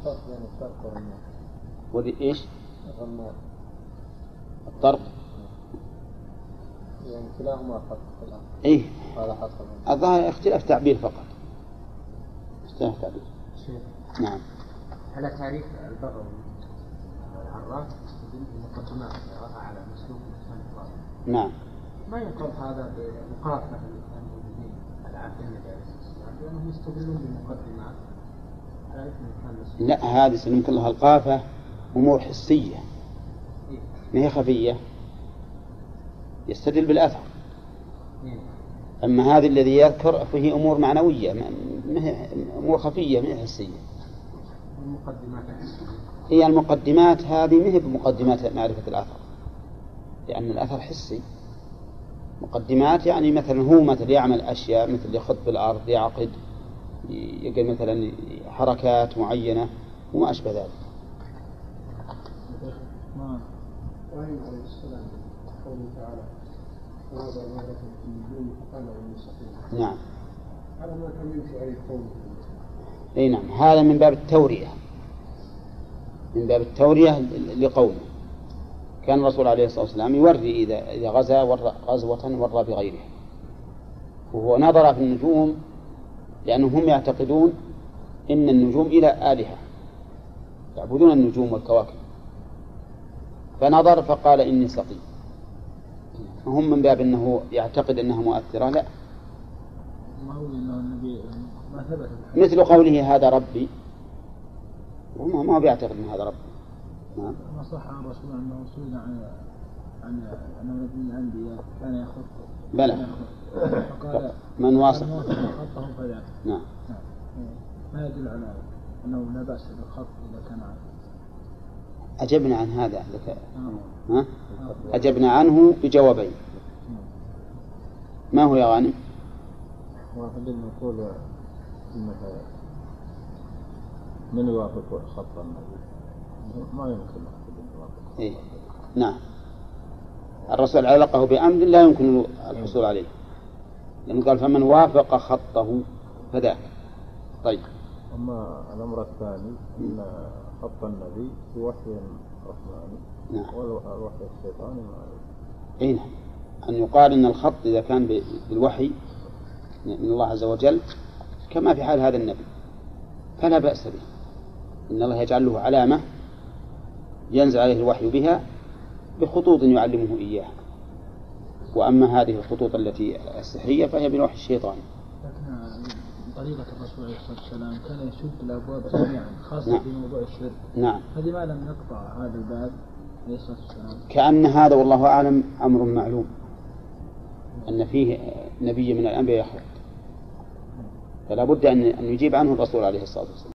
الفرق بين الطرق والرماد؟ ودي إيش؟ الرماد الطرق يعني كلاهما فرق في الأمر. إيه هذا حصل الظاهر اختلاف تعبير فقط. اختلاف تعبير. نعم. على تعريف البغوي العراف بالمقدمات على مسلوك الإسلام. نعم. ما يقال هذا بمقافة الموجودين العابدين لجالس لأنهم يستدلون بالمقدمات. لا هذه سلمك الله القافة أمور حسية ما هي خفية يستدل بالأثر. أما هذا الذي يذكر فيه أمور معنوية أمور خفية ما هي حسية. هي المقدمات هذه ما هي بمقدمات معرفة الأثر لأن الأثر حسي. مقدمات يعني مثلا هو مثل يعمل أشياء مثل يخط بالأرض يعقد يقل مثلا حركات معينة وما أشبه ذلك. إبراهيم عليه السلام قوله تعالى وهذا ما لكم في النجوم فقال المستقيم. نعم. هذا ما كان يمشي عليه قوله. أي نعم هذا من باب التورية من باب التورية لقوله. كان الرسول عليه الصلاة والسلام يوري إذا غزا غزوة ورى بغيره وهو نظر في النجوم لأنهم هم يعتقدون إن النجوم إلى آلهة يعبدون النجوم والكواكب فنظر فقال إني سقيم. فهم من باب أنه يعتقد أنها مؤثرة لا ما هو إنه النبي ما ثبت مثل قوله هذا ربي وما ما بيعتقد أن هذا ربي. ما صح عن الرسول أنه سئل عن نبي من الأنبياء كان يخط بلى فقال من واصل خطه فذاك. نعم. ما يدل على أنه لا بأس بالخط إذا كان أجبنا عن هذا ها؟ أجبنا عنه بجوابين. ما هو يا غانم؟ واحد نقول من يوافق خط النبي ما يمكن إيه؟ نعم الرسول علقه بأمر لا يمكن الحصول عليه لأنه قال فمن وافق خطه فذاك. طيب. أما الأمر الثاني أن خط النبي بوحي رحماني. نعم. والوحي الشيطاني أي نعم أن يقال أن الخط إذا كان بالوحي من الله عز وجل كما في حال هذا النبي فلا بأس به إن الله يجعل له علامة ينزل عليه الوحي بها بخطوط يعلمه إياها. وأما هذه الخطوط التي السحرية فهي بالوحي الشيطاني. لكن طريقة الرسول عليه الصلاة والسلام كان يسد الأبواب جميعا خاصة نعم. في موضوع الشرك. نعم. هذه ما لم يقطع هذا الباب عليه الصلاة والسلام. كأن هذا والله أعلم أمر معلوم أن فيه نبي من الأنبياء يخلق فلا بد أن يجيب عنه الرسول عليه الصلاة والسلام.